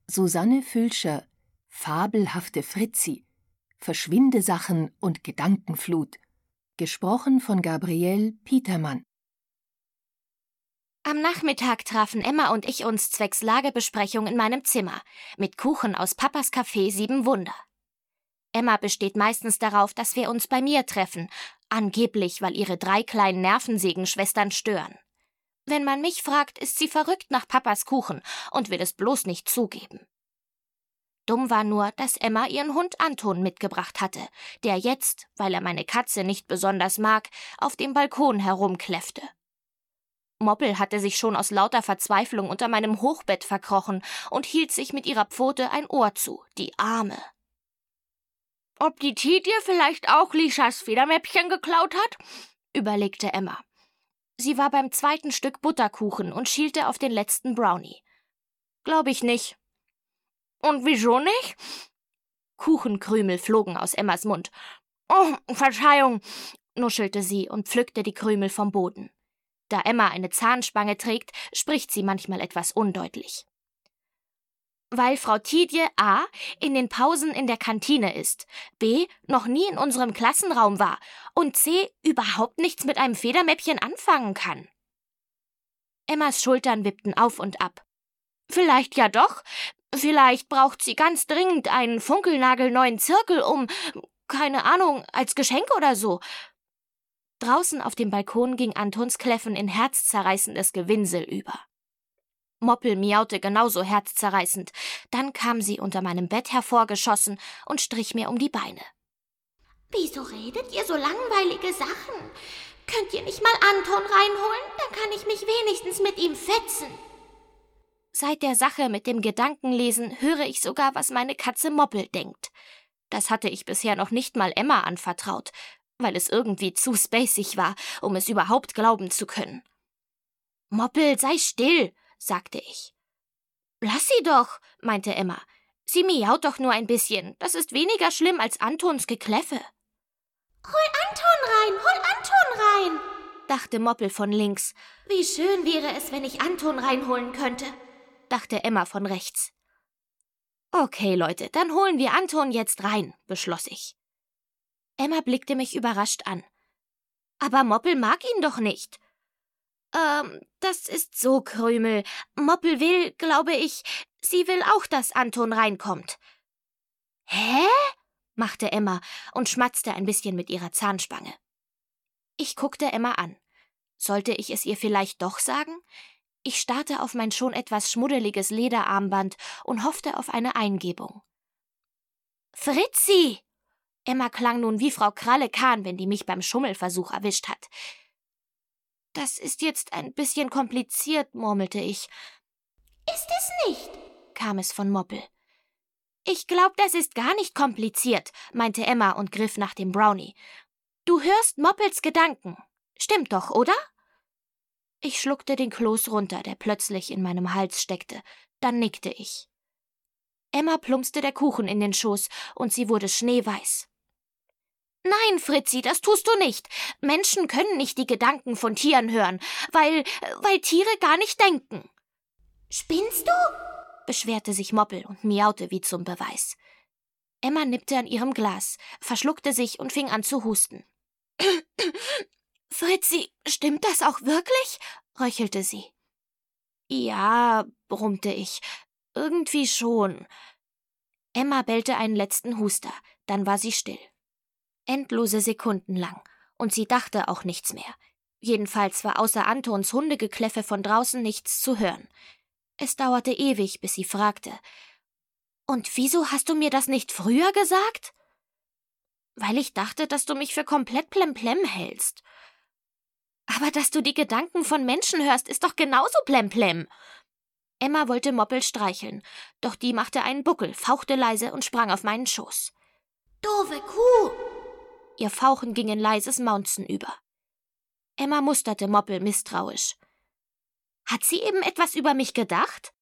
Susanne Füllscher, Fabelhafte Fritzi, Verschwindesachen und Gedankenflut. Gesprochen von Gabriele Petermann. Am Nachmittag trafen Emma und ich uns zwecks Lagebesprechung in meinem Zimmer, mit Kuchen aus Papas Café 7 Wunder. Emma besteht meistens darauf, dass wir uns bei mir treffen, angeblich, weil ihre 3 kleinen Nervensägenschwestern stören. Wenn man mich fragt, ist sie verrückt nach Papas Kuchen und will es bloß nicht zugeben. Dumm war nur, dass Emma ihren Hund Anton mitgebracht hatte, der jetzt, weil er meine Katze nicht besonders mag, auf dem Balkon herumkläffte. Moppel hatte sich schon aus lauter Verzweiflung unter meinem Hochbett verkrochen und hielt sich mit ihrer Pfote ein Ohr zu, die Arme. »Ob die Tidje vielleicht auch Lischas Federmäppchen geklaut hat?« überlegte Emma. Sie war beim 2. Stück Butterkuchen und schielte auf den letzten Brownie. »Glaube ich nicht.« »Und wieso nicht?« Kuchenkrümel flogen aus Emmas Mund. »Oh, Verzeihung«, nuschelte sie und pflückte die Krümel vom Boden. Da Emma eine Zahnspange trägt, spricht sie manchmal etwas undeutlich. »Weil Frau Tidje a. in den Pausen in der Kantine ist, b. noch nie in unserem Klassenraum war und c. überhaupt nichts mit einem Federmäppchen anfangen kann.« Emmas Schultern wippten auf und ab. »Vielleicht ja doch. Vielleicht braucht sie ganz dringend einen funkelnagelneuen Zirkel keine Ahnung, als Geschenk oder so.« Draußen auf dem Balkon ging Antons Kläffen in herzzerreißendes Gewinsel über. Moppel miaute genauso herzzerreißend. Dann kam sie unter meinem Bett hervorgeschossen und strich mir um die Beine. »Wieso redet ihr so langweilige Sachen? Könnt ihr nicht mal Anton reinholen? Dann kann ich mich wenigstens mit ihm fetzen.« Seit der Sache mit dem Gedankenlesen höre ich sogar, was meine Katze Moppel denkt. Das hatte ich bisher noch nicht mal Emma anvertraut, weil es irgendwie zu spacig war, um es überhaupt glauben zu können. »Moppel, sei still«, sagte ich. »Lass sie doch«, meinte Emma. »Sie miaut doch nur ein bisschen. Das ist weniger schlimm als Antons Gekläffe.« »Hol Anton rein«, dachte Moppel von links. »Wie schön wäre es, wenn ich Anton reinholen könnte«, dachte Emma von rechts. »Okay, Leute, dann holen wir Anton jetzt rein«, beschloss ich. Emma blickte mich überrascht an. »Aber Moppel mag ihn doch nicht.« Das ist so, Krümel. Moppel will, glaube ich, sie will auch, dass Anton reinkommt.« »Hä?« machte Emma und schmatzte ein bisschen mit ihrer Zahnspange. Ich guckte Emma an. Sollte ich es ihr vielleicht doch sagen? Ich starrte auf mein schon etwas schmuddeliges Lederarmband und hoffte auf eine Eingebung. »Fritzi!« Emma klang nun wie Frau Kralle-Kahn, wenn die mich beim Schummelversuch erwischt hat. »Das ist jetzt ein bisschen kompliziert«, murmelte ich. »Ist es nicht?«, kam es von Moppel. »Ich glaub, das ist gar nicht kompliziert«, meinte Emma und griff nach dem Brownie. »Du hörst Moppels Gedanken. Stimmt doch, oder?« Ich schluckte den Kloß runter, der plötzlich in meinem Hals steckte. Dann nickte ich. Emma plumpste der Kuchen in den Schoß und sie wurde schneeweiß. »Nein, Fritzi, das tust du nicht. Menschen können nicht die Gedanken von Tieren hören, weil Tiere gar nicht denken.« »Spinnst du?«, beschwerte sich Moppel und miaute wie zum Beweis. Emma nippte an ihrem Glas, verschluckte sich und fing an zu husten. »Fritzi, stimmt das auch wirklich?«, röchelte sie. »Ja«, brummte ich, »irgendwie schon.« Emma bellte einen letzten Huster, dann war sie still. Endlose Sekunden lang, und sie dachte auch nichts mehr. Jedenfalls war außer Antons Hundegekläffe von draußen nichts zu hören. Es dauerte ewig, bis sie fragte, »Und wieso hast du mir das nicht früher gesagt?« »Weil ich dachte, dass du mich für komplett plemplem hältst.« »Aber dass du die Gedanken von Menschen hörst, ist doch genauso plemplem.« Emma wollte Moppel streicheln, doch die machte einen Buckel, fauchte leise und sprang auf meinen Schoß. »Doofe Kuh!« Ihr Fauchen ging in leises Maunzen über. Emma musterte Moppel misstrauisch. »Hat sie eben etwas über mich gedacht?«